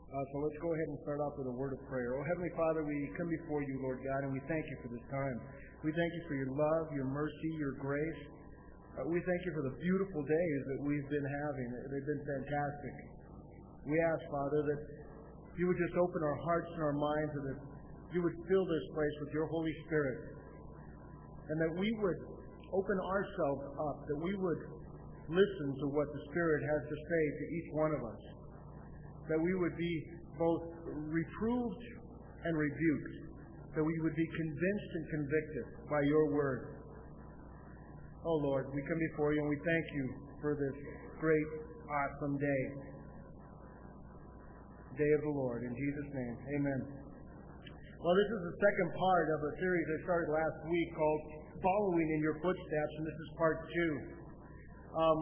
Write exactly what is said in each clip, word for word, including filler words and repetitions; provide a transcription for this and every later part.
Uh, so let's go ahead and start off with a word of prayer. Oh, Heavenly Father, we come before you, Lord God, and we thank you for this time. We thank you for your love, your mercy, your grace. Uh, we thank you for the beautiful days that we've been having. They've been fantastic. We ask, Father, that you would just open our hearts and our minds, and that you would fill this place with your Holy Spirit, and that we would open ourselves up, that we would listen to what the Spirit has to say to each one of us, that we would be both reproved and rebuked, that we would be convinced and convicted by your word. Oh Lord, we come before you and we thank you for this great, awesome day. Day of the Lord. In Jesus' name, amen. Well, this is the second part of a series I started last week called Following in Your Footsteps, and this is part two. Um,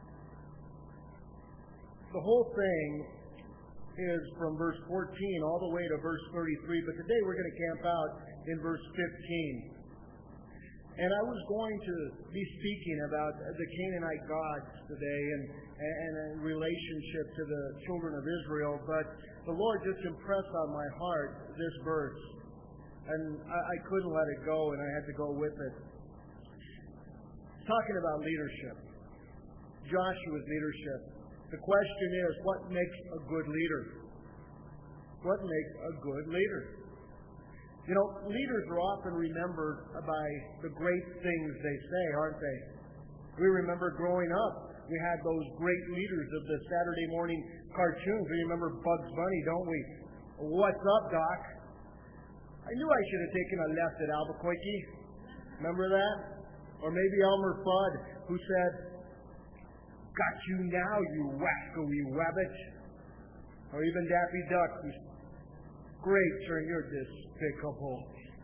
the whole thing is from verse fourteen all the way to verse thirty-three, but today we're going to camp out in verse fifteen. And I was going to be speaking about the Canaanite gods today and, and in relationship to the children of Israel, but the Lord just impressed on my heart this verse, and I, I couldn't let it go, and I had to go with it. It's talking about leadership, Joshua's leadership. The question is, what makes a good leader? What makes a good leader? You know, leaders are often remembered by the great things they say, aren't they? We remember growing up, we had those great leaders of the Saturday morning cartoons. We remember Bugs Bunny, don't we? What's up, Doc? I knew I should have taken a left at Albuquerque. Remember that? Or maybe Elmer Fudd, who said, "Got you now, you wascally wabbit." Or even Daffy Duck, who's great, sir, you're despicable.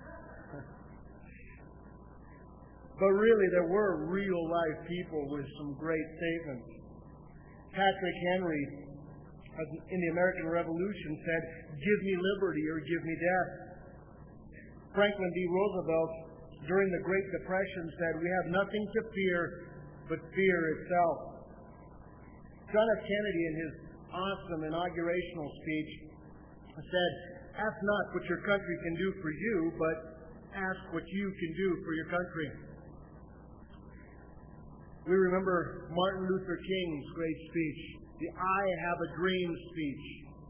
But really, there were real-life people with some great statements. Patrick Henry, in the American Revolution, said, "Give me liberty or give me death." Franklin D. Roosevelt, during the Great Depression, said, "We have nothing to fear but fear itself." John F. Kennedy, in his awesome inaugurational speech, said, "Ask not what your country can do for you, but ask what you can do for your country." We remember Martin Luther King's great speech, the "I Have a Dream" speech.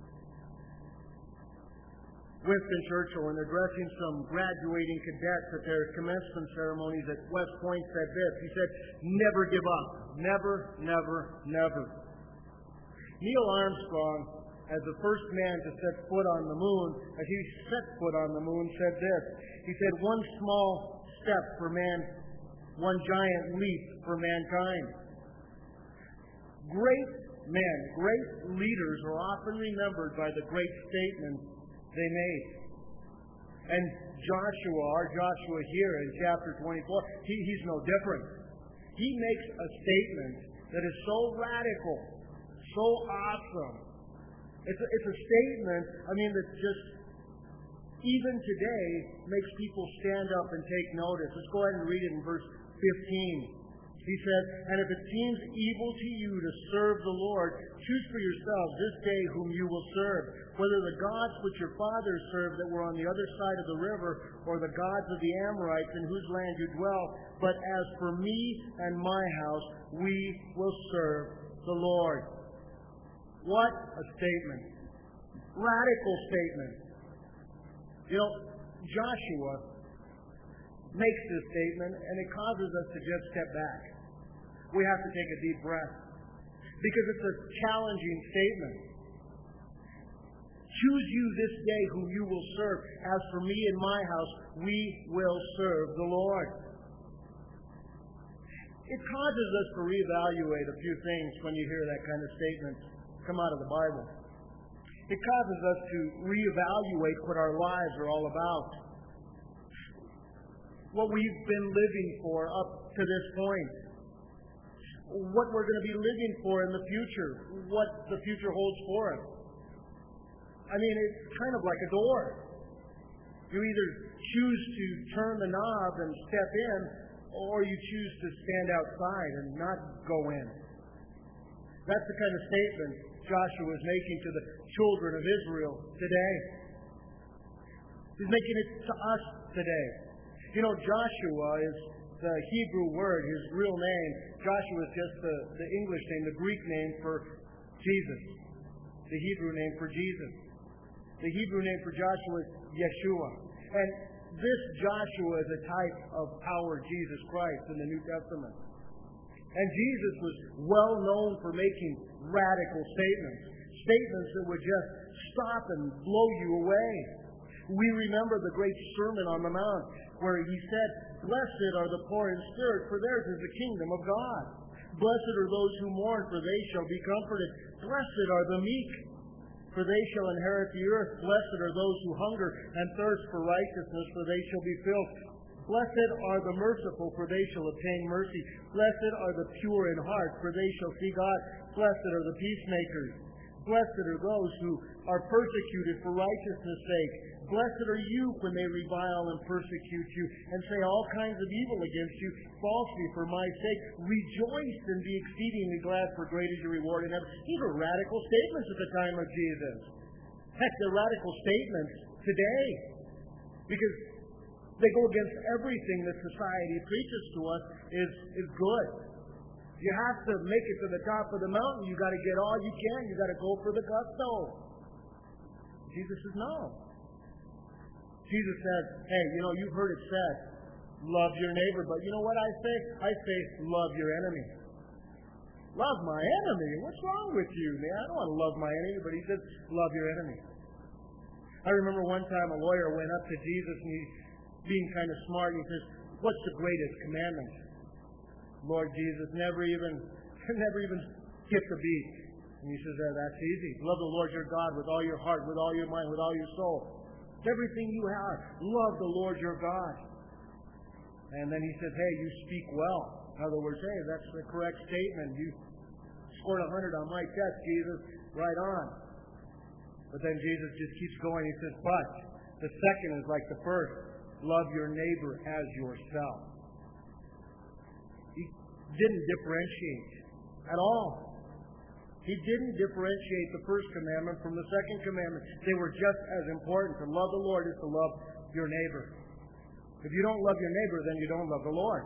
Winston Churchill, in addressing some graduating cadets at their commencement ceremonies at West Point, said this. He said, "Never give up. Never, never, never." Neil Armstrong, as the first man to set foot on the moon, as he set foot on the moon, said this. He said, "One small step for man, one giant leap for mankind." Great men, great leaders are often remembered by the great statements they made. And Joshua, our Joshua here in chapter twenty-four, he, he's no different. He makes a statement that is so radical, so awesome. It's a, it's a statement, I mean, that just, even today, makes people stand up and take notice. Let's go ahead and read it in verse fifteen. He said, "And if it seems evil to you to serve the Lord, choose for yourselves this day whom you will serve, whether the gods which your fathers served that were on the other side of the river, or the gods of the Amorites in whose land you dwell. But as for me and my house, we will serve the Lord." What a statement. Radical statement. You know, Joshua makes this statement, and it causes us to just step back. We have to take a deep breath, because it's a challenging statement. Choose you this day whom you will serve. As for me and my house, we will serve the Lord. It causes us to reevaluate a few things when you hear that kind of statement come out of the Bible. It causes us to reevaluate what our lives are all about. What we've been living for up to this point. What we're going to be living for in the future. What the future holds for us. I mean, it's kind of like a door. You either choose to turn the knob and step in, or you choose to stand outside and not go in. That's the kind of statement Joshua is making to the children of Israel today. He's making it to us today. You know, Joshua is the Hebrew word, his real name. Joshua is just the, the English name, the Greek name for Jesus. The Hebrew name for Jesus. The Hebrew name for Joshua is Yeshua. And this Joshua is a type of our Jesus Christ in the New Testament. And Jesus was well known for making radical statements. Statements that would just stop and blow you away. We remember the great Sermon on the Mount where he said, "Blessed are the poor in spirit, for theirs is the kingdom of God. Blessed are those who mourn, for they shall be comforted. Blessed are the meek, for they shall inherit the earth. Blessed are those who hunger and thirst for righteousness, for they shall be filled. Blessed are the merciful, for they shall obtain mercy. Blessed are the pure in heart, for they shall see God. Blessed are the peacemakers. Blessed are those who are persecuted for righteousness' sake. Blessed are you when they revile and persecute you and say all kinds of evil against you falsely for my sake. Rejoice and be exceedingly glad, for great is your reward in heaven." These are radical statements at the time of Jesus. Heck, they're radical statements today because they go against everything that society preaches to us is, is good. You have to make it to the top of the mountain. You got to get all you can. You got to go for the gusto. Jesus says no. Jesus said, "Hey, you know, you've heard it said, love your neighbor. But you know what I say? I say, love your enemy." Love my enemy? What's wrong with you, man? I don't want to love my enemy. But he says, love your enemy. I remember one time a lawyer went up to Jesus and he, being kind of smart, he says, "What's the greatest commandment?" Lord Jesus never even, never even skipped a beat. And he says, oh, "That's easy. Love the Lord your God with all your heart, with all your mind, with all your soul. Everything you have, love the Lord your God." And then he says, "Hey, you speak well." In other words, hey, that's the correct statement. You scored a hundred on my test, Jesus. Right on. But then Jesus just keeps going. He says, "But the second is like the first. Love your neighbor as yourself." He didn't differentiate at all. He didn't differentiate the first commandment from the second commandment. They were just as important. To love the Lord is to love your neighbor. If you don't love your neighbor, then you don't love the Lord.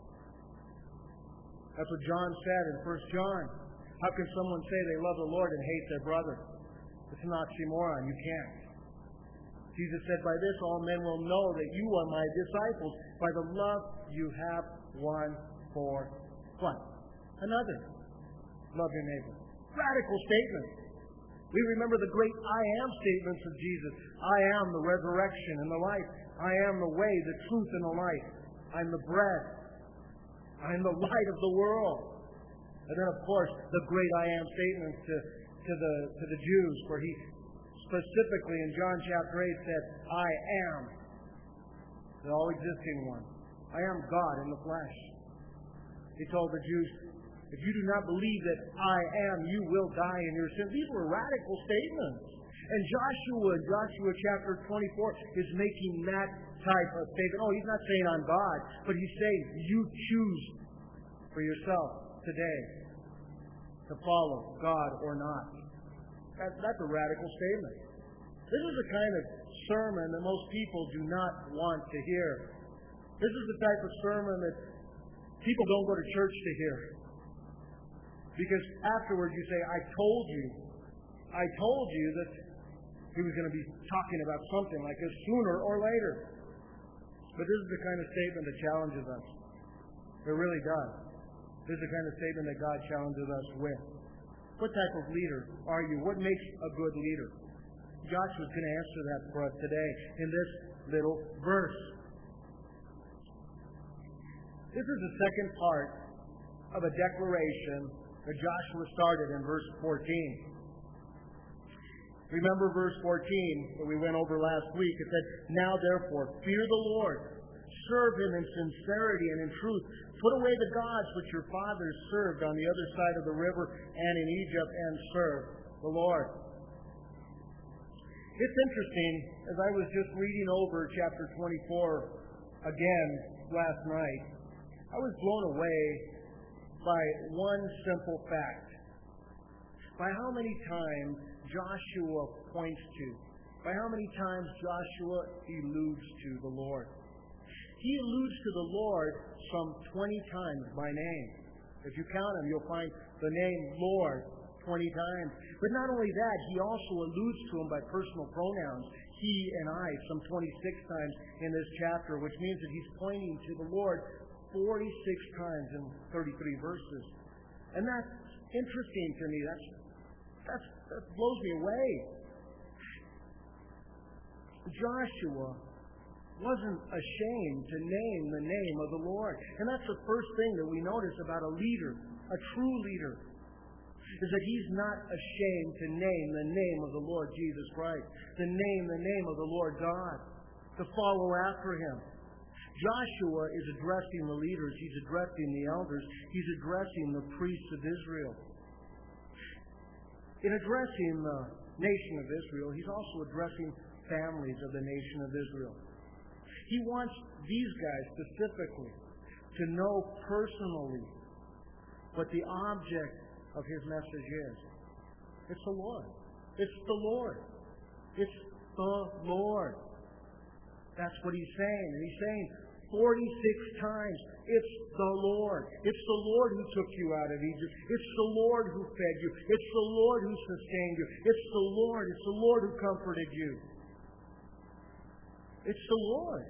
That's what John said in First John. How can someone say they love the Lord and hate their brother? It's an oxymoron. You can't. Jesus said, "By this all men will know that you are my disciples, by the love you have one for what? Another. Love your neighbor." Radical statements. We remember the great I am statements of Jesus. I am the resurrection and the life. I am the way, the truth, and the life. I'm the bread. I'm the light of the world. And then, of course, the great I am statements to, to, the, to the Jews, where he specifically in John chapter eight said, "I am the all-existing one. I am God in the flesh." He told the Jews, "If you do not believe that I am, you will die in your sin." These were radical statements. And Joshua, in Joshua chapter twenty-four, is making that type of statement. Oh, he's not saying I'm God, but he's saying you choose for yourself today to follow God or not. That, that's a radical statement. This is the kind of sermon that most people do not want to hear. This is the type of sermon that people don't go to church to hear. Because afterwards you say, I told you, I told you that he was going to be talking about something like this sooner or later. But this is the kind of statement that challenges us. It really does. This is the kind of statement that God challenges us with. What type of leader are you? What makes a good leader? Joshua's going to answer that for us today in this little verse. This is the second part of a declaration that Joshua started in verse fourteen. Remember verse fourteen that we went over last week? It said, "Now therefore, fear the Lord, serve him in sincerity and in truth. Put away the gods which your fathers served on the other side of the river and in Egypt, and serve the Lord." It's interesting, as I was just reading over chapter twenty-four again last night, I was blown away by one simple fact. by how many times Joshua points to, by how many times Joshua alludes to the Lord. He alludes to the Lord some twenty times by name. If you count them, you'll find the name Lord twenty times. But not only that, he also alludes to him by personal pronouns, he and I, some twenty-six times in this chapter, which means that he's pointing to the Lord forty-six times in thirty-three verses. And that's interesting to me. That's, that's, that blows me away. Joshua wasn't ashamed to name the name of the Lord. And that's the first thing that we notice about a leader, a true leader, is that he's not ashamed to name the name of the Lord Jesus Christ, to name the name of the Lord God, to follow after him. Joshua is addressing the leaders, he's addressing the elders, he's addressing the priests of Israel. In addressing the nation of Israel, he's also addressing families of the nation of Israel. He wants these guys specifically to know personally what the object of his message is. It's the Lord. It's the Lord. It's the Lord. That's what he's saying. And he's saying forty-six times, it's the Lord. It's the Lord who took you out of Egypt. It's the Lord who fed you. It's the Lord who sustained you. It's the Lord. It's the Lord who comforted you. It's the Lord.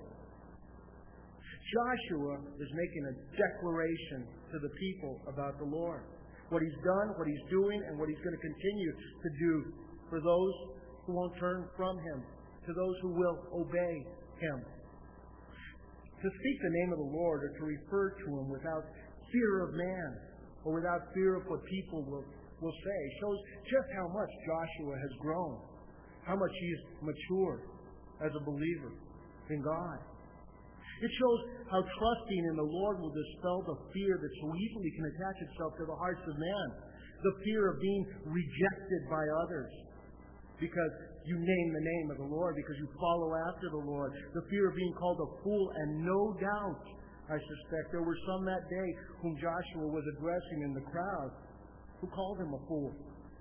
Joshua is making a declaration to the people about the Lord. What he's done, what he's doing, and what he's going to continue to do for those who won't turn from him, to those who will obey him. To speak the name of the Lord, or to refer to him without fear of man, or without fear of what people will, will say, shows just how much Joshua has grown, how much he's matured as a believer in God. It shows how trusting in the Lord will dispel the fear that so easily can attach itself to the hearts of man. The fear of being rejected by others because you name the name of the Lord, because you follow after the Lord. The fear of being called a fool, and no doubt, I suspect, there were some that day whom Joshua was addressing in the crowd who called him a fool.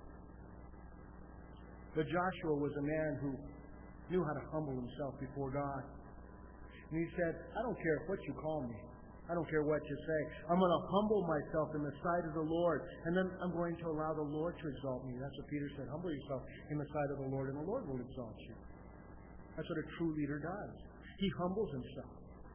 But Joshua was a man who knew how to humble himself before God. And he said, I don't care what you call me. I don't care what you say. I'm going to humble myself in the sight of the Lord. And then I'm going to allow the Lord to exalt me. That's what Peter said. Humble yourself in the sight of the Lord, and the Lord will exalt you. That's what a true leader does. He humbles himself.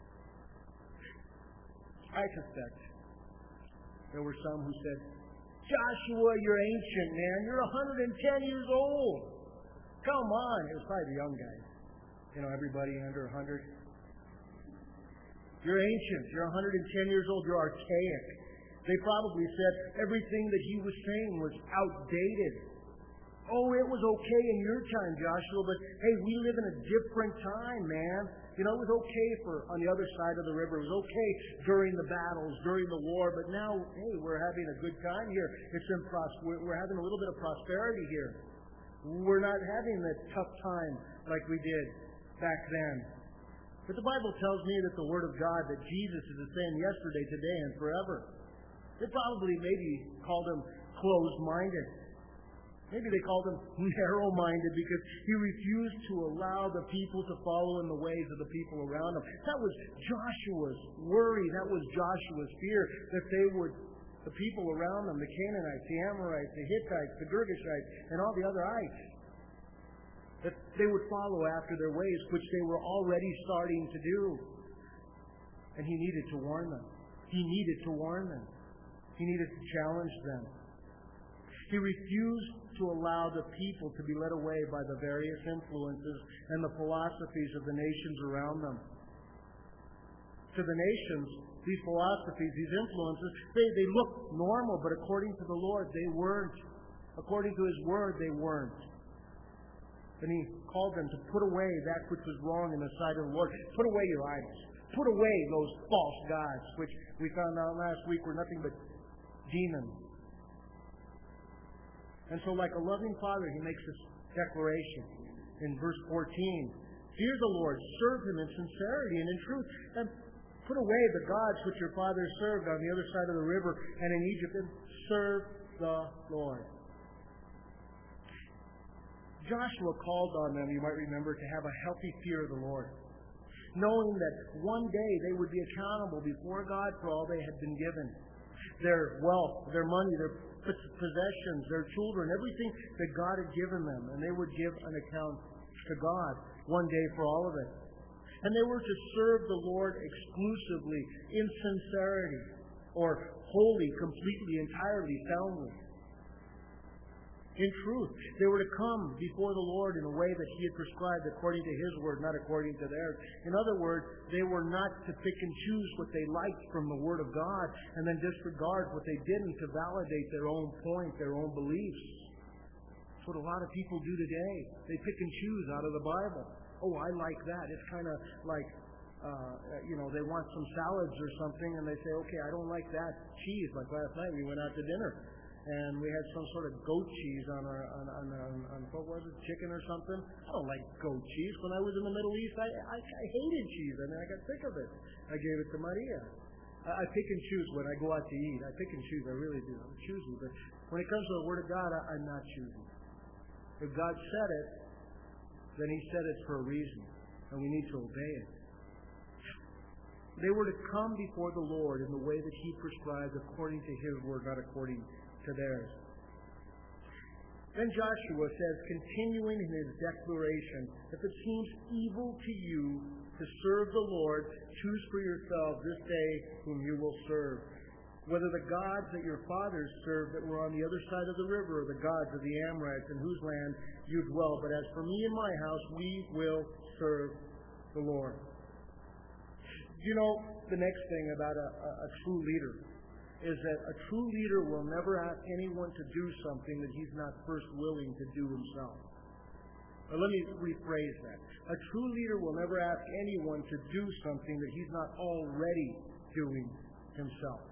I suspect there were some who said, Joshua, you're ancient, man. You're one hundred ten years old. Come on. It was probably the young guys. You know, everybody under one hundred. You're ancient. You're one hundred ten years old. You're archaic. They probably said everything that he was saying was outdated. Oh, it was okay in your time, Joshua, but hey, we live in a different time, man. You know, it was okay for on the other side of the river. It was okay during the battles, during the war, but now, hey, we're having a good time here. It's in pros- we're, we're having a little bit of prosperity here. We're not having that tough time like we did back then. But the Bible tells me that the Word of God, that Jesus is the same yesterday, today, and forever. They probably maybe called him closed-minded. Maybe they called him narrow-minded because he refused to allow the people to follow in the ways of the people around him. That was Joshua's worry. That was Joshua's fear, that they would, the people around them, the Canaanites, the Amorites, the Hittites, the Girgashites, and all the other ites, that they would follow after their ways, which they were already starting to do. And he needed to warn them. He needed to warn them. He needed to challenge them. He refused to allow the people to be led away by the various influences and the philosophies of the nations around them. To the nations, these philosophies, these influences, they, they look normal, but according to the Lord, they weren't. According to his word, they weren't. And he called them to put away that which was wrong in the sight of the Lord. Put away your idols. Put away those false gods, which we found out last week were nothing but demons. And so like a loving father, he makes this declaration in verse fourteen. Fear the Lord, serve him in sincerity and in truth, and put away the gods which your fathers served on the other side of the river and in Egypt, and serve the Lord. Joshua called on them, you might remember, to have a healthy fear of the Lord, knowing that one day they would be accountable before God for all they had been given. Their wealth, their money, their possessions, their children, everything that God had given them. And they would give an account to God one day for all of it. And they were to serve the Lord exclusively, in sincerity, or wholly, completely, entirely, soundly. In truth, they were to come before the Lord in a way that He had prescribed according to His word, not according to theirs. In other words, they were not to pick and choose what they liked from the Word of God and then disregard what they didn't to validate their own point, their own beliefs. That's what a lot of people do today. They pick and choose out of the Bible. Oh, I like that. It's kind of like, uh, you know, they want some salads or something and they say, okay, I don't like that cheese. Like last night we went out to dinner. And we had some sort of goat cheese on our, on, on, on, on what was it, chicken or something? I don't like goat cheese. When I was in the Middle East, I, I, I hated cheese. I mean, I got sick of it. I gave it to Maria. I, I pick and choose when I go out to eat. I pick and choose. I really do. I'm choosy. But when it comes to the Word of God, I, I'm not choosy. If God said it, then He said it for a reason. And we need to obey it. They were to come before the Lord in the way that He prescribed according to His Word, not according to theirs. Then Joshua says, continuing in his declaration, if it seems evil to you to serve the Lord, choose for yourselves this day whom you will serve. Whether the gods that your fathers served that were on the other side of the river, or the gods of the Amorites in whose land you dwell. But as for me and my house, we will serve the Lord. You know, the next thing about a, a, a true leader is that a true leader will never ask anyone to do something that he's not first willing to do himself. Or let me rephrase that. A true leader will never ask anyone to do something that he's not already doing himself.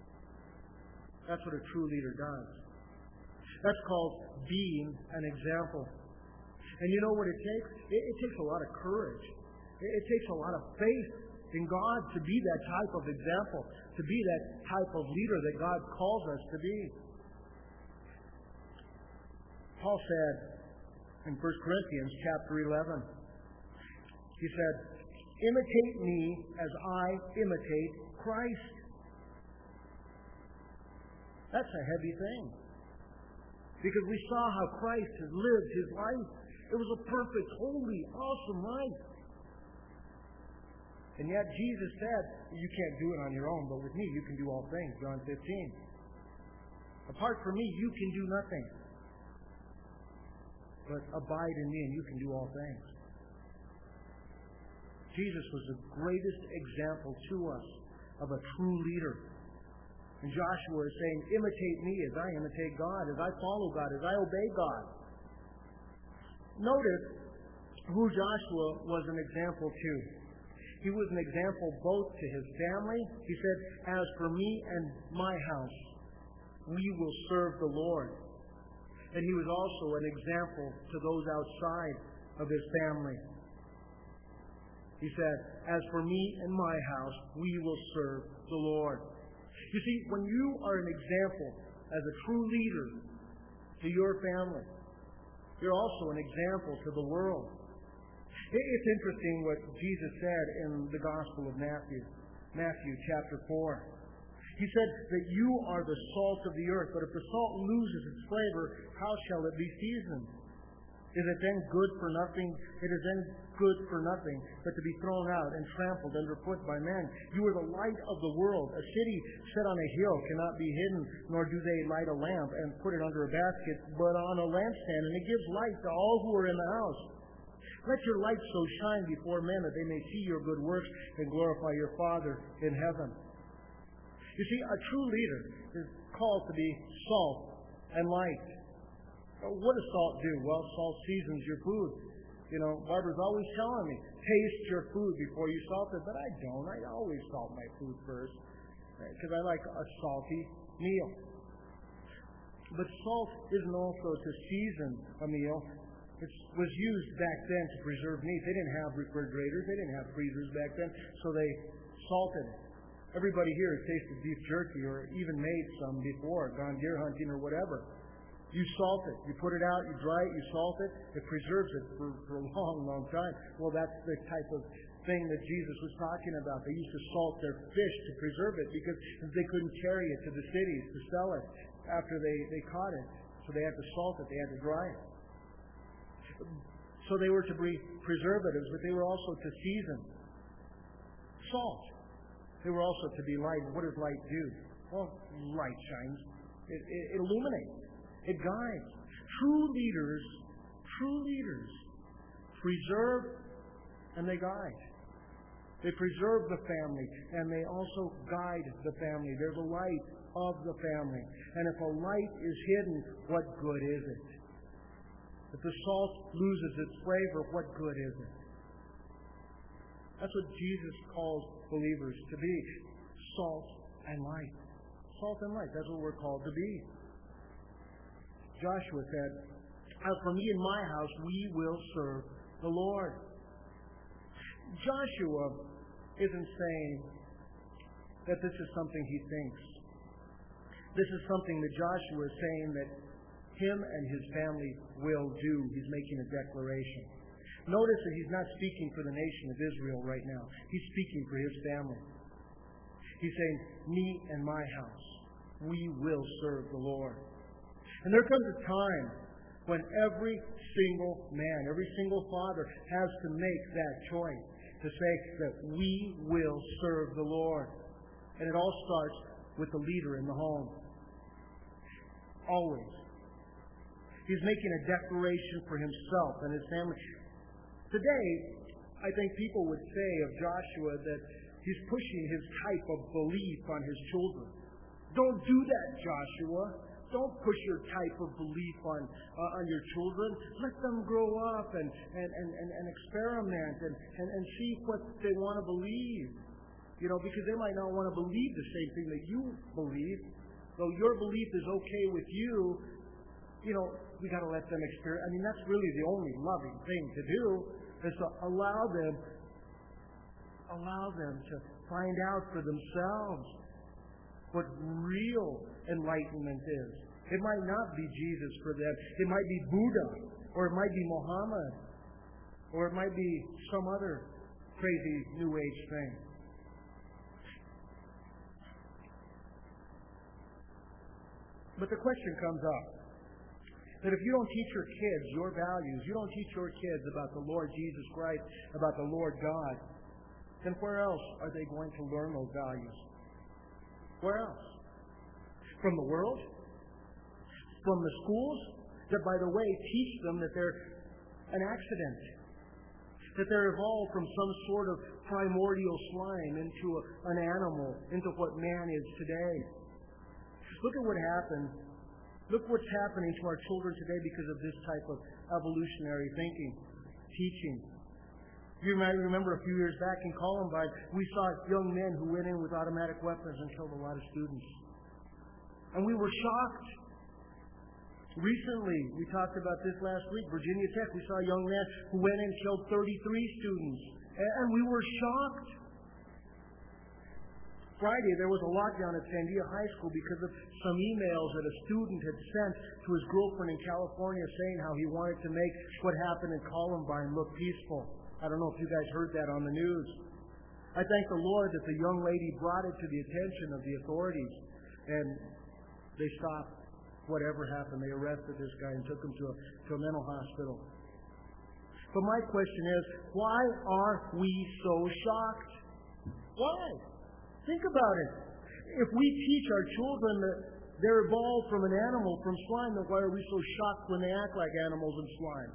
That's what a true leader does. That's called being an example. And you know what it takes? It, it takes a lot of courage. It, it takes a lot of faith in God to be that type of example, to be that type of leader that God calls us to be. Paul said in First Corinthians chapter eleven, he said, imitate me as I imitate Christ. That's a heavy thing. Because we saw how Christ has lived His life. It was a perfect, holy, awesome life. And yet Jesus said, you can't do it on your own, but with me you can do all things, John fifteen. Apart from me, you can do nothing. But abide in me and you can do all things. Jesus was the greatest example to us of a true leader. And Joshua is saying, imitate me as I imitate God, as I follow God, as I obey God. Notice who Joshua was an example to. He was an example both to his family. He said, as for me and my house, we will serve the Lord. And he was also an example to those outside of his family. He said, as for me and my house, we will serve the Lord. You see, when you are an example as a true leader to your family, you're also an example to the world. It's interesting what Jesus said in the Gospel of Matthew, Matthew chapter four. He said that you are the salt of the earth, but if the salt loses its flavor, how shall it be seasoned? Is it then good for nothing? It is then good for nothing, but to be thrown out and trampled underfoot by men. You are the light of the world. A city set on a hill cannot be hidden, nor do they light a lamp and put it under a basket, but on a lampstand, and it gives light to all who are in the house. Let your light so shine before men that they may see your good works and glorify your Father in heaven. You see, a true leader is called to be salt and light. What does salt do? Well, salt seasons your food. You know, Barbara's always telling me, taste your food before you salt it, but I don't. I always salt my food first because I like a salty meal. But salt isn't also to season a meal. It was used back then to preserve meat. They didn't have refrigerators. They didn't have freezers back then, so they salted it. Everybody here has tasted beef jerky or even made some before, gone deer hunting or whatever. You salt it. You put it out, you dry it, you salt it. It preserves it for, for a long, long time. Well, that's the type of thing that Jesus was talking about. They used to salt their fish to preserve it because they couldn't carry it to the cities to sell it after they, they caught it. So they had to salt it. They had to dry it. So they were to be preservatives, but they were also to season. Salt. They were also to be light. What does light do? Well, light shines. It, it, it illuminates. It guides. True leaders, true leaders preserve and they guide. They preserve the family and they also guide the family. They're the light of the family. And if a light is hidden, what good is it? If the salt loses its flavor, what good is it? That's what Jesus calls believers to be. Salt and light. Salt and light. That's what we're called to be. Joshua said, "For me and my house, we will serve the Lord." Joshua isn't saying that this is something he thinks. This is something that Joshua is saying that him and his family will do. He's making a declaration. Notice that he's not speaking for the nation of Israel right now. He's speaking for his family. He's saying, me and my house, we will serve the Lord. And there comes a time when every single man, every single father has to make that choice to say that we will serve the Lord. And it all starts with the leader in the home. Always. He's making a declaration for himself and his family. Today, I think people would say of Joshua that he's pushing his type of belief on his children. Don't do that, Joshua. Don't push your type of belief on uh, on your children. Let them grow up and, and, and, and, and experiment and, and, and see what they want to believe. You know, because they might not want to believe the same thing that you believe. Though your belief is okay with you, you know, we got to let them experience. I mean, that's really the only loving thing to do, is to allow them, allow them to find out for themselves what real enlightenment is. It might not be Jesus for them. It might be Buddha, or it might be Muhammad, or it might be some other crazy New Age thing. But the question comes up that if you don't teach your kids your values, you don't teach your kids about the Lord Jesus Christ, about the Lord God, then where else are they going to learn those values? Where else? From the world? From the schools that, by the way, teach them that they're an accident, that they're evolved from some sort of primordial slime into a, an animal, into what man is today. Look at what happened. Look what's happening to our children today because of this type of evolutionary thinking, teaching. You might remember a few years back in Columbine, we saw young men who went in with automatic weapons and killed a lot of students. And we were shocked. Recently, we talked about this last week, Virginia Tech, we saw a young man who went in and killed thirty-three students. And we were shocked. Friday, there was a lockdown at Sandia High School because of some emails that a student had sent to his girlfriend in California saying how he wanted to make what happened in Columbine look peaceful. I don't know if you guys heard that on the news. I thank the Lord that the young lady brought it to the attention of the authorities, and they stopped whatever happened. They arrested this guy and took him to a, to a mental hospital. But my question is, why are we so shocked? Why? Think about it. If we teach our children that they're evolved from an animal, from slime, then why are we so shocked when they act like animals and slime?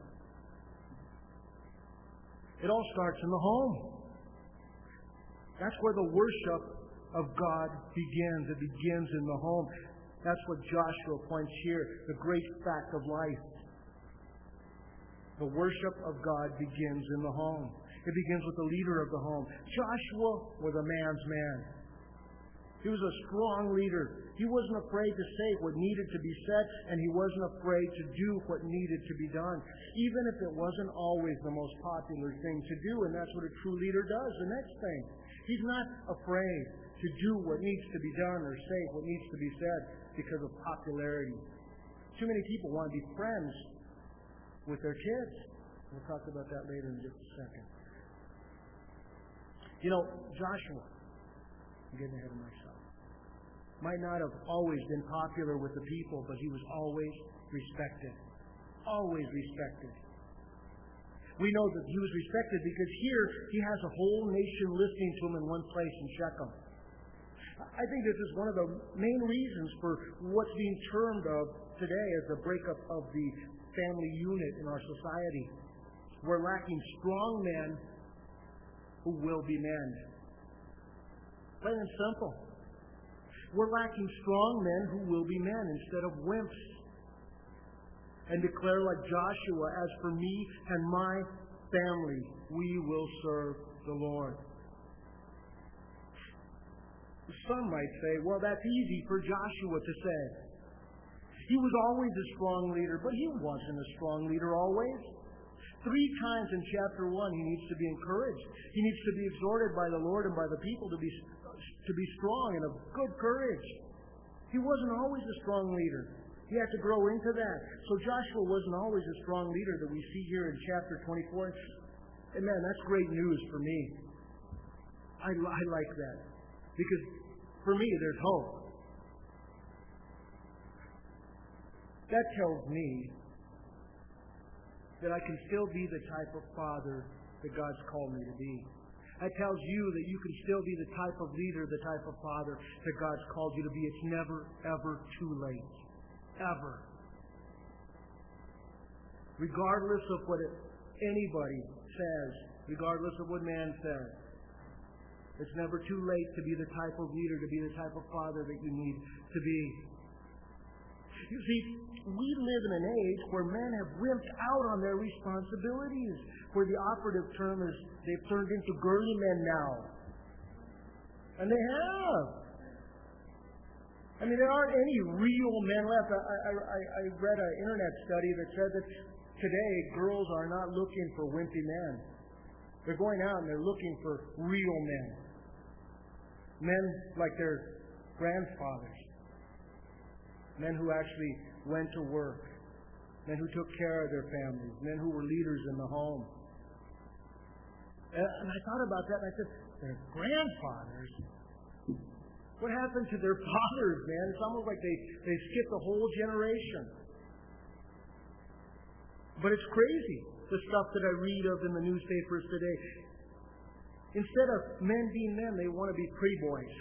It all starts in the home. That's where the worship of God begins. It begins in the home. That's what Joshua points here, the great fact of life. The worship of God begins in the home. It begins with the leader of the home. Joshua was a man's man. He was a strong leader. He wasn't afraid to say what needed to be said, and he wasn't afraid to do what needed to be done, even if it wasn't always the most popular thing to do, and that's what a true leader does. The next thing, he's not afraid to do what needs to be done or say what needs to be said because of popularity. Too many people want to be friends with their kids. We'll talk about that later in just a second. You know, Joshua, I'm getting ahead of myself, might not have always been popular with the people, but he was always respected. Always respected. We know that he was respected because here he has a whole nation listening to him in one place in Shechem. I think this is one of the main reasons for what's being termed of today as the breakup of the family unit in our society. We're lacking strong men who will be men. Plain and simple. We're lacking strong men who will be men instead of wimps. And declare like Joshua, as for me and my family, we will serve the Lord. Some might say, well, that's easy for Joshua to say. He was always a strong leader, but he wasn't a strong leader always. Three times in chapter one, he needs to be encouraged. He needs to be exhorted by the Lord and by the people to be, to be strong and of good courage. He wasn't always a strong leader. He had to grow into that. So Joshua wasn't always a strong leader that we see here in chapter twenty-four. And man, that's great news for me. I, I like that. Because for me, there's hope. That tells me that I can still be the type of father that God's called me to be. That tells you that you can still be the type of leader, the type of father that God's called you to be. It's never, ever too late. Ever. Regardless of what anybody says, regardless of what man says, it's never too late to be the type of leader, to be the type of father that you need to be. You see, we live in an age where men have wimped out on their responsibilities, where the operative term is they've turned into girly men now. And they have. I mean, there aren't any real men left. I, I, I read an internet study that said that today girls are not looking for wimpy men. They're going out and they're looking for real men. Men like their grandfathers. Men who actually went to work. Men who took care of their families. Men who were leaders in the home. And I thought about that and I said, their grandfathers? What happened to their fathers, man? It's almost like they, they skipped a whole generation. But it's crazy, the stuff that I read of in the newspapers today. Instead of men being men, they want to be pretty boys.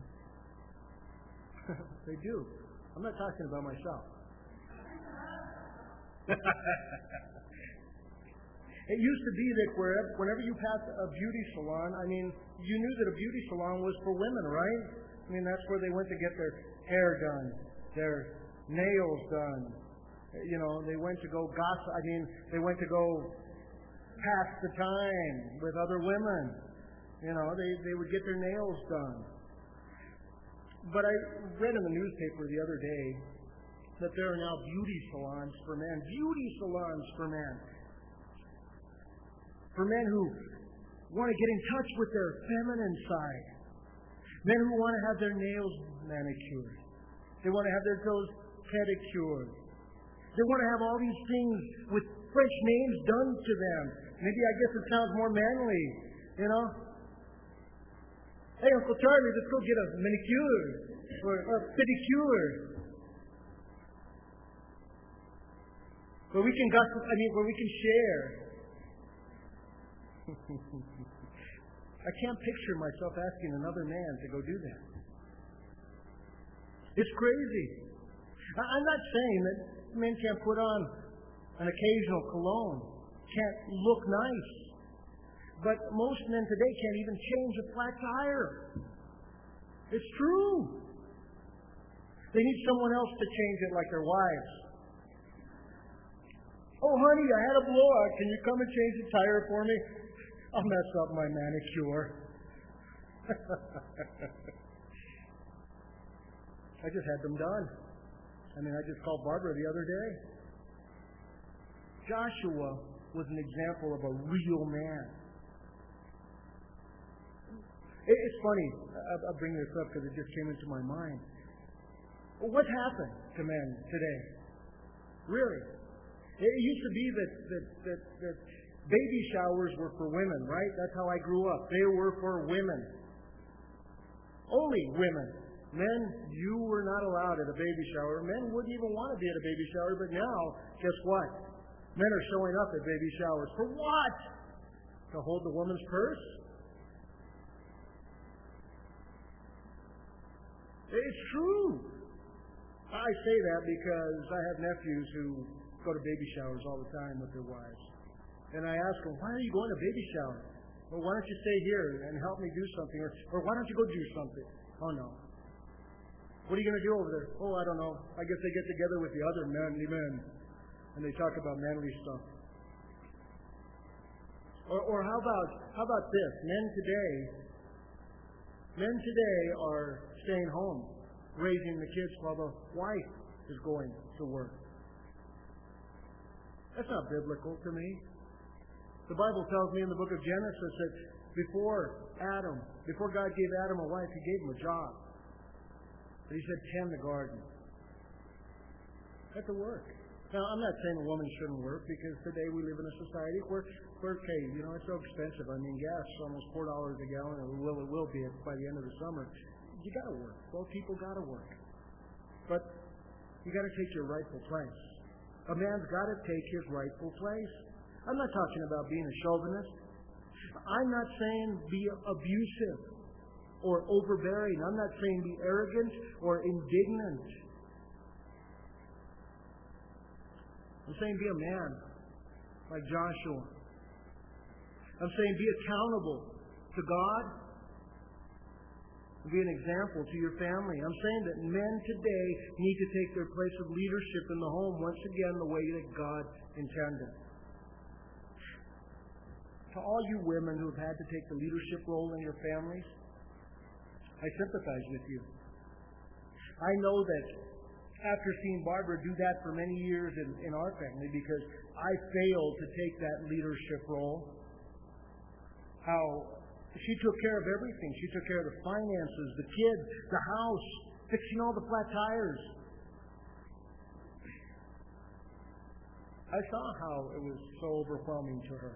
They do. I'm not talking about myself. It used to be that wherever, whenever you passed a beauty salon, I mean, you knew that a beauty salon was for women, right? I mean, that's where they went to get their hair done, their nails done. You know, they went to go gossip. I mean, they went to go pass the time with other women. You know, they, they would get their nails done. But I read in the newspaper the other day that there are now beauty salons for men. Beauty salons for men. For men who want to get in touch with their feminine side. Men who want to have their nails manicured. They want to have their toes pedicured. They want to have all these things with French names done to them. Maybe I guess it sounds more manly, you know. Hey, Uncle Charlie, let's go get a manicure or a pedicure. Where we can gossip, I mean, where we can share. I can't picture myself asking another man to go do that. It's crazy. I'm not saying that men can't put on an occasional cologne, can't look nice. But most men today can't even change a flat tire. It's true. They need someone else to change it like their wives. Oh, honey, I had a blowout. Can you come and change the tire for me? I'll mess up my manicure. I just had them done. I mean, I just called Barbara the other day. Joshua was an example of a real man. It's funny. I'll bring this up because it just came into my mind. What's happened to men today? Really. It used to be that, that, that, that baby showers were for women, right? That's how I grew up. They were for women. Only women. Men, you were not allowed at a baby shower. Men wouldn't even want to be at a baby shower, but now, guess what? Men are showing up at baby showers. For what? To hold the woman's purse? It's true. I say that because I have nephews who go to baby showers all the time with their wives. And I ask them, why are you going to baby shower? Well, why don't you stay here and help me do something? Or, or why don't you go do something? Oh, no. What are you going to do over there? Oh, I don't know. I guess they get together with the other manly men and they talk about manly stuff. Or, or how about how about this? Men today, men today are staying home, raising the kids while the wife is going to work. That's not biblical to me. The Bible tells me in the book of Genesis that before Adam, before God gave Adam a wife, He gave him a job. But He said, tend the garden. That's a work. Now, I'm not saying a woman shouldn't work, because today we live in a society where, where okay, you know, it's so expensive. I mean, gas is almost four dollars a gallon, or will it will be by the end of the summer. You got to work. Well, people got to work. But you got to take your rightful place. A man's got to take his rightful place. I'm not talking about being a chauvinist. I'm not saying be abusive or overbearing. I'm not saying be arrogant or indignant. I'm saying be a man like Joshua. I'm saying be accountable to God. Be an example to your family. I'm saying that men today need to take their place of leadership in the home once again the way that God intended. To all you women who have had to take the leadership role in your families, I sympathize with you. I know that after seeing Barbara do that for many years in, in our family, because I failed to take that leadership role, how she took care of everything. She took care of the finances, the kids, the house, fixing all the flat tires. I saw how it was so overwhelming to her.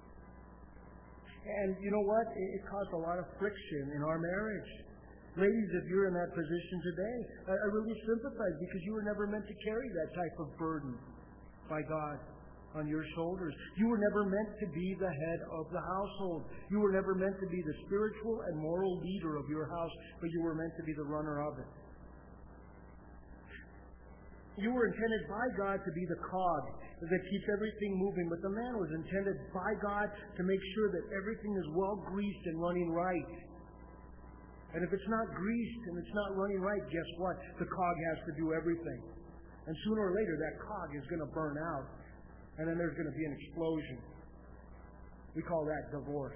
And you know what? It caused a lot of friction in our marriage. Ladies, if you're in that position today, I really sympathize, because you were never meant to carry that type of burden by God on your shoulders. You were never meant to be the head of the household. You were never meant to be the spiritual and moral leader of your house, but you were meant to be the runner of it. You were intended by God to be the cog that keeps everything moving, but the man was intended by God to make sure that everything is well greased and running right. And if it's not greased and it's not running right, guess what? The cog has to do everything. And sooner or later, that cog is going to burn out, and then there's going to be an explosion. We call that divorce.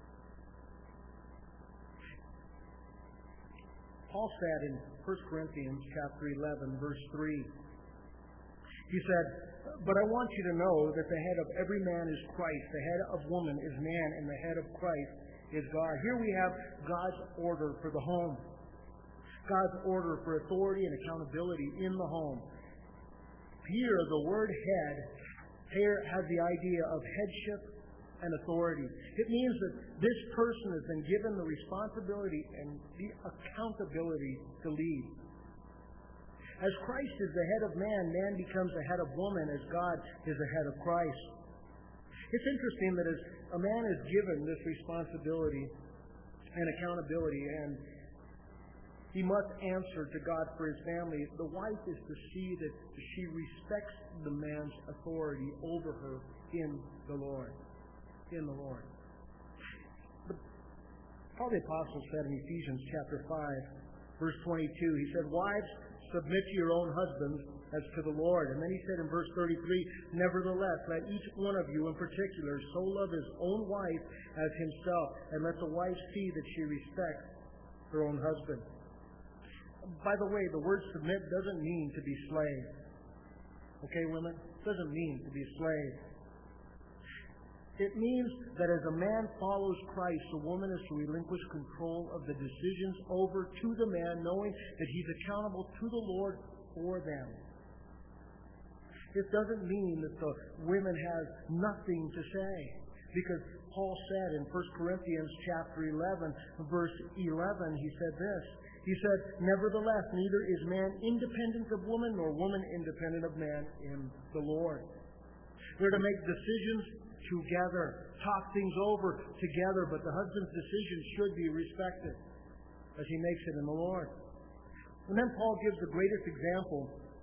Paul said in First Corinthians chapter eleven, verse three, he said, but I want you to know that the head of every man is Christ, the head of woman is man, and the head of Christ is God. Here we have God's order for the home. God's order for authority and accountability in the home. Here, the word head here has the idea of headship and authority. It means that this person has been given the responsibility and the accountability to lead. As Christ is the head of man, man becomes the head of woman as God is the head of Christ. It's interesting that as a man is given this responsibility and accountability, and he must answer to God for his family, the wife is to see that she respects the man's authority over her in the Lord. In the Lord. The, Paul the Apostle said in Ephesians chapter five, verse twenty-two, he said, wives, submit to your own husbands as to the Lord. And then he said in verse thirty-three, nevertheless, let each one of you in particular so love his own wife as himself, and let the wife see that she respects her own husband. By the way, the word submit doesn't mean to be slave. Okay, women? It doesn't mean to be a slave. It means that as a man follows Christ, the woman is to relinquish control of the decisions over to the man, knowing that he's accountable to the Lord for them. It doesn't mean that the women have nothing to say. Because Paul said in First Corinthians chapter eleven, verse eleven, he said this. He said, nevertheless, neither is man independent of woman, nor woman independent of man in the Lord. They're to make decisions together, talk things over together, but the husband's decision should be respected as he makes it in the Lord. And then Paul gives the greatest example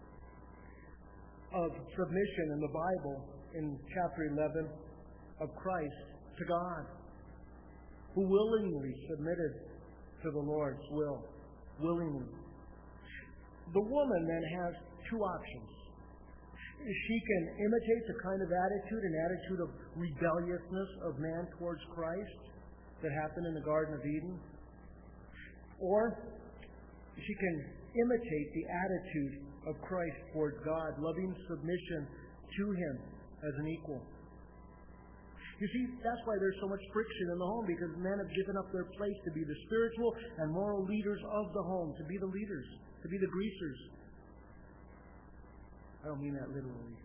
of submission in the Bible in chapter eleven of Christ to God, who willingly submitted to the Lord's will. Willingly. The woman then has two options. She can imitate the kind of attitude, an attitude of rebelliousness of man towards Christ that happened in the Garden of Eden. Or she can imitate the attitude of Christ towards God, loving submission to Him as an equal. You see, that's why there's so much friction in the home, because men have given up their place to be the spiritual and moral leaders of the home, to be the leaders, to be the greasers. I don't mean that literally.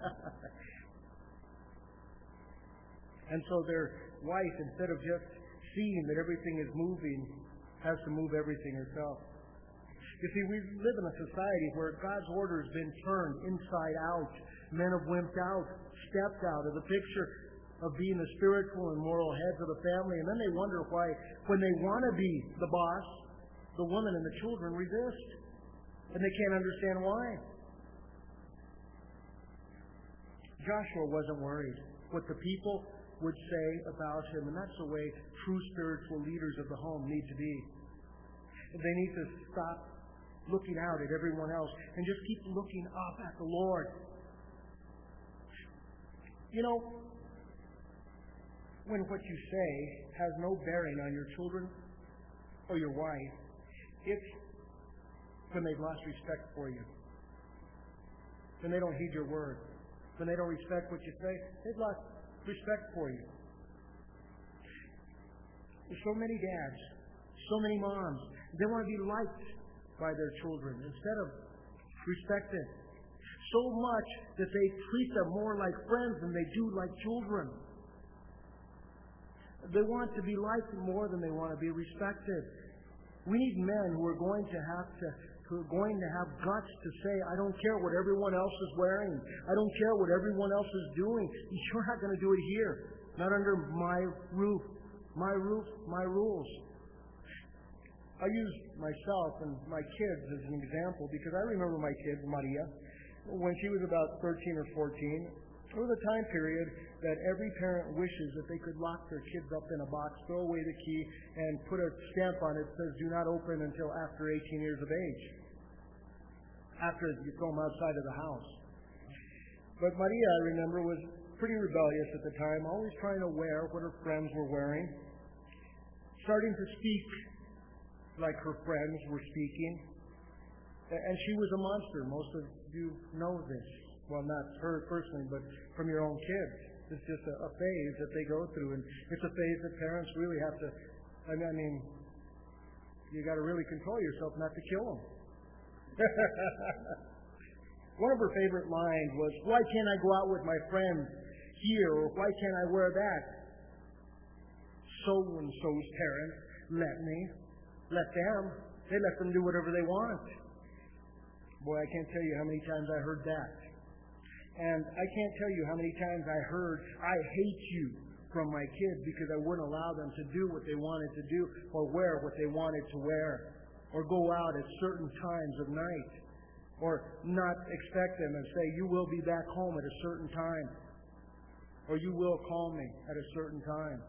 And so their wife, instead of just seeing that everything is moving, has to move everything herself. You see, we live in a society where God's order has been turned inside out. Men have wimped out, stepped out of the picture of being the spiritual and moral heads of the family, and then they wonder why, when they want to be the boss, the woman and the children resist. And they can't understand why. Joshua wasn't worried what the people would say about him, and that's the way true spiritual leaders of the home need to be. They need to stop looking out at everyone else and just keep looking up at the Lord. You know, when what you say has no bearing on your children or your wife, it's when they've lost respect for you. When they don't heed your word. When they don't respect what you say, they've lost respect for you. So many dads, so many moms, they want to be liked by their children instead of respected. So much that they treat them more like friends than they do like children. They want to be liked more than they want to be respected. We need men who are going to have to, who are going to have guts to say, I don't care what everyone else is wearing. I don't care what everyone else is doing. You're not going to do it here. Not under my roof. My roof, my rules. I use myself and my kids as an example because I remember my kid, Maria, when she was about thirteen or fourteen. There was a time period that every parent wishes that they could lock their kids up in a box, throw away the key, and put a stamp on it that says, do not open until after eighteen years of age. After you throw them outside of the house. But Maria, I remember, was pretty rebellious at the time, always trying to wear what her friends were wearing. Starting to speak like her friends were speaking. And she was a monster. Most of you know this. Well, not her personally, but from your own kids. It's just a, a phase that they go through, and it's a phase that parents really have to, I mean, I mean you got to really control yourself not to kill them. One of her favorite lines was, why can't I go out with my friends here, or why can't I wear that? So-and-so's parents let me. Let them. They let them do whatever they want. Boy, I can't tell you how many times I heard that. And I can't tell you how many times I heard, I hate you, from my kids because I wouldn't allow them to do what they wanted to do or wear what they wanted to wear or go out at certain times of night or not expect them and say, you will be back home at a certain time or you will call me at a certain time.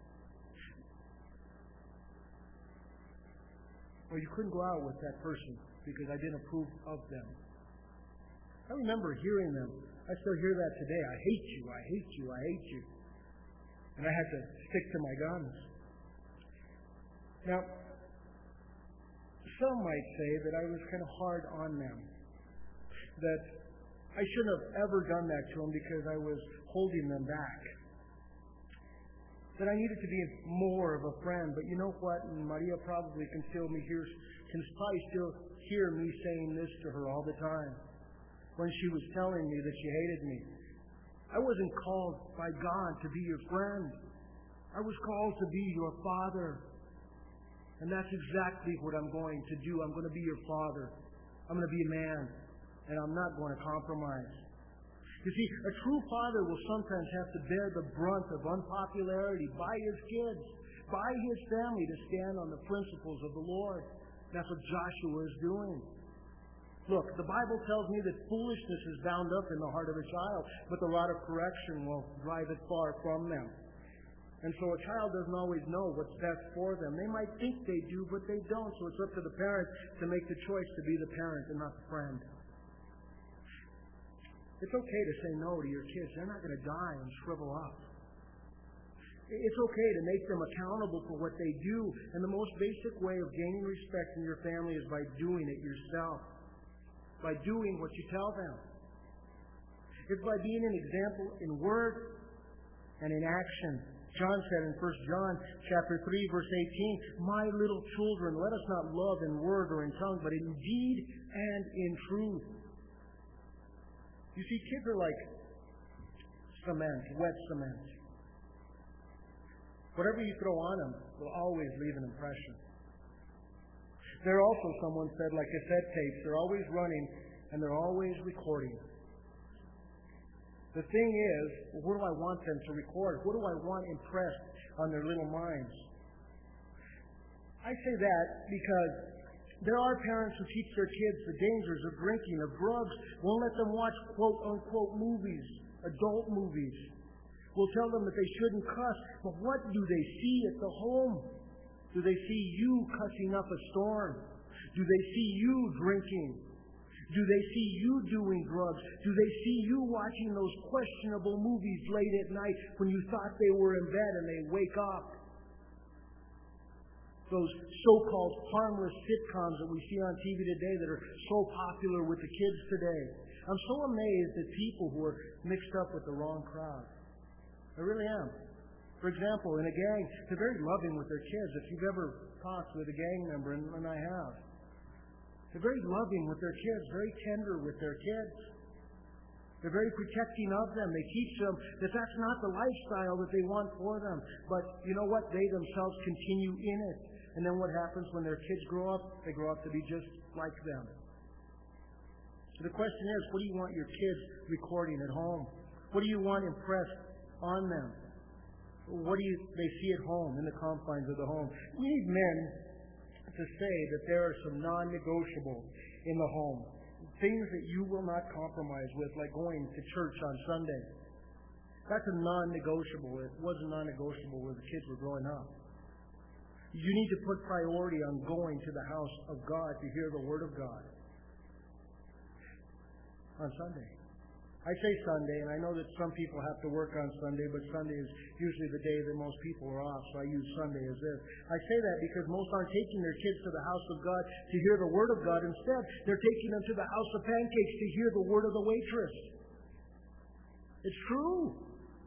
Or you couldn't go out with that person because I didn't approve of them. I remember hearing them. I still hear that today. I hate you, I hate you, I hate you. And I had to stick to my guns. Now, some might say that I was kind of hard on them. That I shouldn't have ever done that to them because I was holding them back. That I needed to be more of a friend. But you know what? And Maria probably can still me hear, can probably still hear me saying this to her all the time. when she was telling me that she hated me. I wasn't called by God to be your friend. I was called to be your father. And that's exactly what I'm going to do. I'm going to be your father. I'm going to be a man. And I'm not going to compromise. You see, a true father will sometimes have to bear the brunt of unpopularity by his kids, by his family, to stand on the principles of the Lord. That's what Joshua is doing. Look, the Bible tells me that foolishness is bound up in the heart of a child, but the rod of correction will drive it far from them. And so a child doesn't always know what's best for them. They might think they do, but they don't. So it's up to the parent to make the choice to be the parent and not the friend. It's okay to say no to your kids. They're not going to die and shrivel up. It's okay to make them accountable for what they do. And the most basic way of gaining respect in your family is by doing it yourself. By doing what you tell them. It's by being an example in word and in action. John said in First John chapter three, verse eighteen, "My little children, let us not love in word or in tongue, but in deed and in truth." You see, kids are like cement, wet cement. Whatever you throw on them will always leave an impression. They're also, someone said, like cassette tapes. They're always running and they're always recording. The thing is, what do I want them to record? What do I want impressed on their little minds? I say that because there are parents who teach their kids the dangers of drinking, of drugs, won't let them watch quote-unquote movies, adult movies. Will tell them that they shouldn't cuss. But what do they see at the home? Do they see you cussing up a storm? Do they see you drinking? Do they see you doing drugs? Do they see you watching those questionable movies late at night when you thought they were in bed and they wake up? Those so-called harmless sitcoms that we see on T V today that are so popular with the kids today. I'm so amazed at people who are mixed up with the wrong crowd. I really am. For example, in a gang, they're very loving with their kids. If you've ever talked with a gang member, and, and I have, they're very loving with their kids, very tender with their kids. They're very protecting of them. They teach them that that's not the lifestyle that they want for them. But you know what? They themselves continue in it. And then what happens when their kids grow up? They grow up to be just like them. So the question is, what do you want your kids recording at home? What do you want impressed on them? What do you, they see at home, in the confines of the home? We need men to say that there are some non-negotiables in the home. Things that you will not compromise with, like going to church on Sunday. That's a non-negotiable. It wasn't non-negotiable when the kids were growing up. You need to put priority on going to the house of God to hear the Word of God on Sunday. I say Sunday, and I know that some people have to work on Sunday, but Sunday is usually the day that most people are off, so I use Sunday as this. I say that because most aren't taking their kids to the house of God to hear the Word of God. Instead, they're taking them to the house of pancakes to hear the word of the waitress. It's true.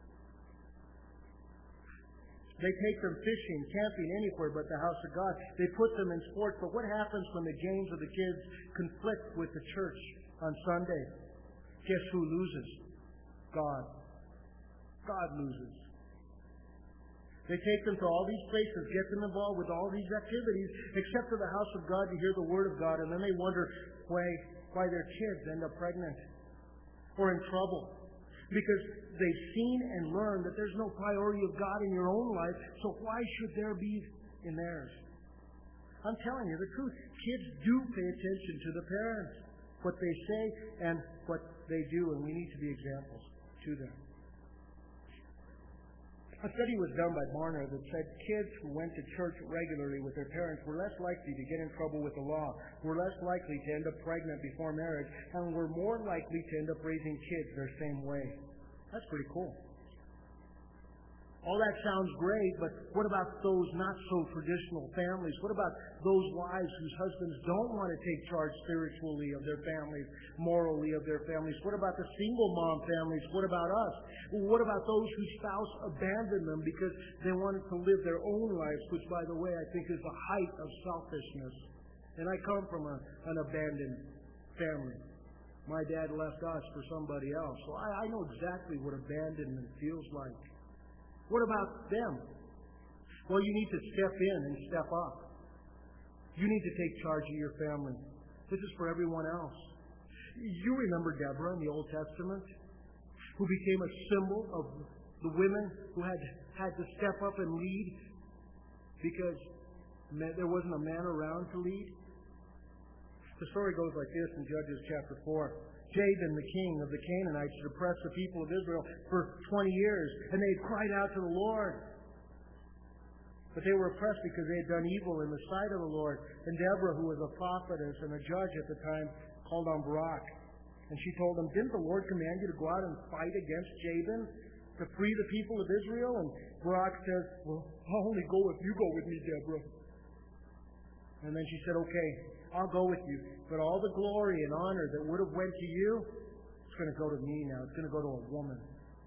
They take them fishing, camping, anywhere but the house of God. They put them in sports, but what happens when the games of the kids conflict with the church on Sunday? Guess who loses? God. God loses. They take them to all these places, get them involved with all these activities, except for the house of God to hear the Word of God, and then they wonder why, why their kids end up pregnant or in trouble. Because they've seen and learned that there's no priority of God in your own life, so why should there be in theirs? I'm telling you the truth. Kids do pay attention to the parents, what they say and what they do, and we need to be examples to them. A study was done by Barna that said kids who went to church regularly with their parents were less likely to get in trouble with the law, were less likely to end up pregnant before marriage, and were more likely to end up raising kids their same way. That's pretty cool. All that sounds great, but what about those not-so-traditional families? What about those wives whose husbands don't want to take charge spiritually of their families, morally of their families? What about the single mom families? What about us? What about those whose spouse abandoned them because they wanted to live their own lives, which, by the way, I think is the height of selfishness. And I come from a, an abandoned family My dad left us for somebody else. So I, I know exactly what abandonment feels like. What about them? Well, you need to step in and step up. You need to take charge of your family. This is for everyone else. You remember Deborah in the Old Testament, who became a symbol of the women who had had to step up and lead because there wasn't a man around to lead. The story goes like this in Judges chapter four. Jabin, the king of the Canaanites, had oppressed the people of Israel for twenty years, and they had cried out to the Lord. But they were oppressed because they had done evil in the sight of the Lord. And Deborah, who was a prophetess and a judge at the time, called on Barak. And she told him, didn't the Lord command you to go out and fight against Jabin to free the people of Israel? And Barak says, well, I'll only go if you go with me, Deborah. And then she said, okay, I'll go with you. But all the glory and honor that would have went to you, it's going to go to me now. It's going to go to a woman.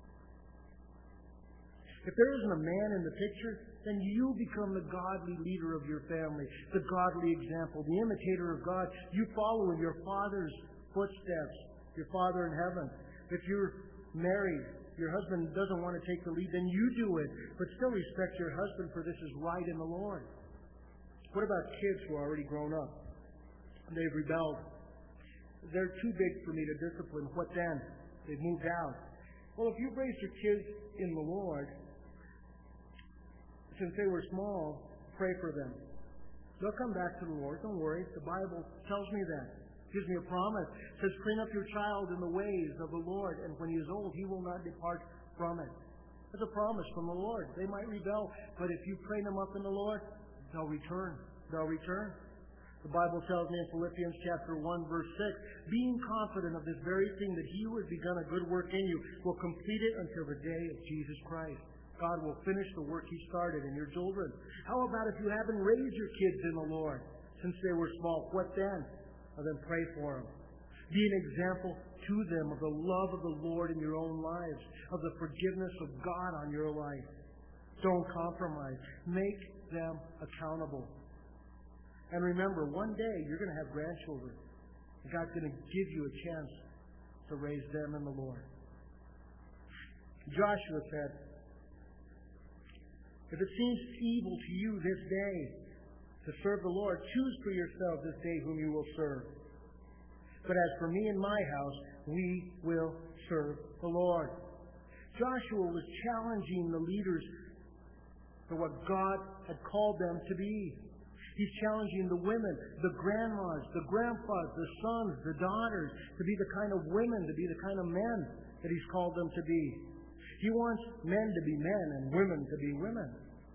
If there isn't a man in the picture, then you become the godly leader of your family, the godly example, the imitator of God. You follow in your Father's footsteps, your Father in heaven. If you're married, your husband doesn't want to take the lead, then you do it. But still respect your husband, for this is right in the Lord. What about kids who are already grown up? They've rebelled. They're too big for me to discipline. What then? They've moved out. Well, if you've raised your kids in the Lord, since they were small, pray for them. They'll come back to the Lord. Don't worry. The Bible tells me that. It gives me a promise. It says, train up your child in the ways of the Lord, and when he is old, he will not depart from it. That's a promise from the Lord. They might rebel, but if you train them up in the Lord, they'll return. They'll return. The Bible tells me in Philippians chapter one, verse six, being confident of this very thing, that he who has begun a good work in you will complete it until the day of Jesus Christ. God will finish the work he started in your children. How about if you haven't raised your kids in the Lord since they were small? What then? Well, then pray for them. Be an example to them of the love of the Lord in your own lives, of the forgiveness of God on your life. Don't compromise. Make them accountable. And remember, one day you're going to have grandchildren. God's going to give you a chance to raise them in the Lord. Joshua said, if it seems evil to you this day to serve the Lord, choose for yourself this day whom you will serve. But as for me and my house, we will serve the Lord. Joshua was challenging the leaders for what God had called them to be. He's challenging the women, the grandmas, the grandpas, the sons, the daughters, to be the kind of women, to be the kind of men that He's called them to be. He wants men to be men and women to be women.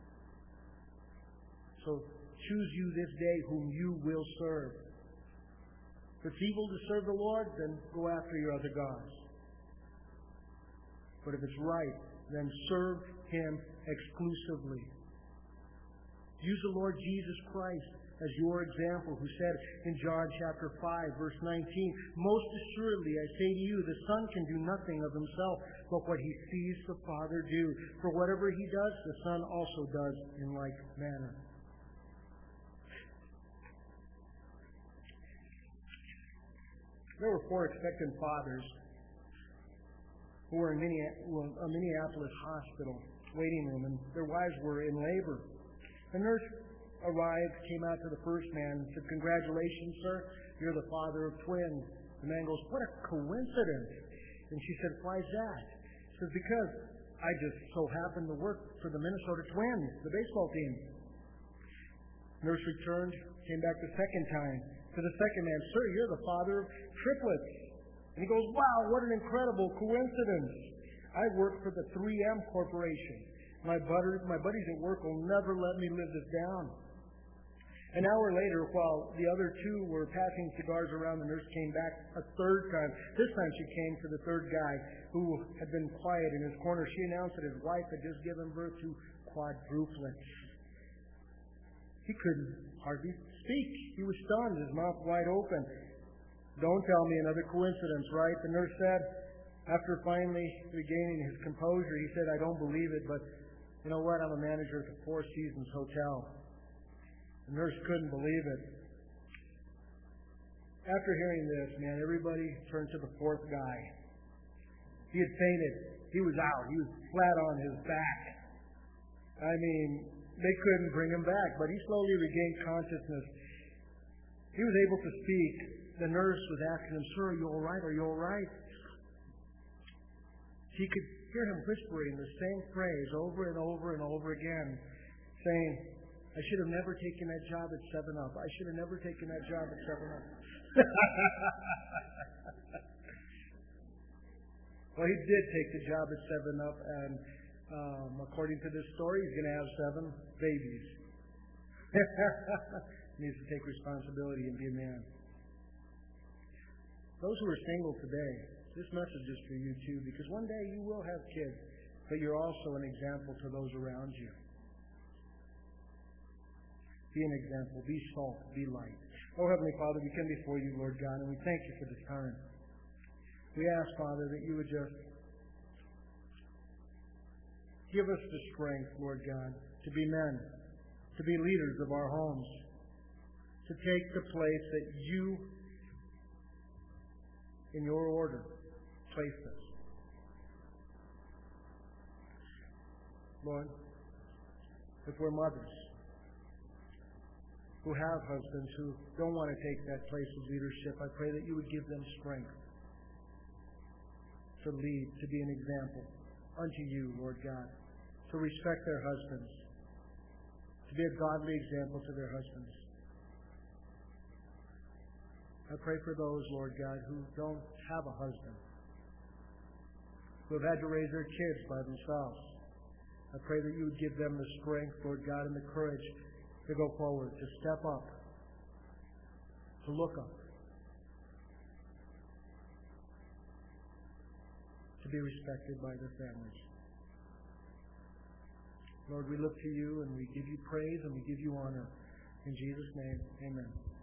So choose you this day whom you will serve. If it's evil to serve the Lord, then go after your other gods. But if it's right, then serve Him exclusively. Use the Lord Jesus Christ as your example, who said in John chapter five, verse nineteen, most assuredly I say to you, the Son can do nothing of himself, but what he sees the Father do. For whatever he does, the Son also does in like manner. There were four expectant fathers who were in a Minneapolis hospital waiting room, and their wives were in labor. The nurse arrived, came out to the first man, and said, congratulations, sir, you're the father of twins. The man goes, what a coincidence. And she said, why is that? She says, because I just so happened to work for the Minnesota Twins, the baseball team. Nurse returned, came back the second time to the second man, sir, you're the father of triplets. And he goes, wow, what an incredible coincidence. I work for the three M Corporation. My buddies, my buddies at work will never let me live this down. An hour later, while the other two were passing cigars around, the nurse came back a third time. This time she came to the third guy who had been quiet in his corner. She announced that his wife had just given birth to quadruplets. He couldn't hardly speak. He was stunned, his mouth wide open. Don't tell me another coincidence, right? The nurse said. After finally regaining his composure, he said, I don't believe it, but you know what? I'm a manager at the Four Seasons Hotel. The nurse couldn't believe it. After hearing this, man, everybody turned to the fourth guy. He had fainted. He was out. He was flat on his back. I mean, they couldn't bring him back, but he slowly regained consciousness. He was able to speak. The nurse was asking him, "Sir, are you all right? Are you all right?" He could hear him whispering the same phrase over and over and over again, saying, "I should have never taken that job at seven up. I should have never taken that job at seven up." Well, he did take the job at seven up, and um, according to this story, he's going to have seven babies. He needs to take responsibility and be a man. Those who are single today, this message is for you too, because one day you will have kids, but you're also an example to those around you. Be an example. Be salt. Be light. Oh, Heavenly Father, we come before you, Lord God, and we thank you for this time. We ask, Father, that you would just give us the strength, Lord God, to be men, to be leaders of our homes, to take the place that you, in your order, placed us. Lord, if we're mothers who have husbands who don't want to take that place of leadership, I pray that you would give them strength to lead, to be an example unto you, Lord God, to respect their husbands, to be a godly example to their husbands. I pray for those, Lord God, who don't have a husband, who have had to raise their kids by themselves. I pray that you would give them the strength, Lord God, and the courage to go forward, to step up, to look up, to be respected by their families. Lord, we look to you and we give you praise and we give you honor. In Jesus' name, amen.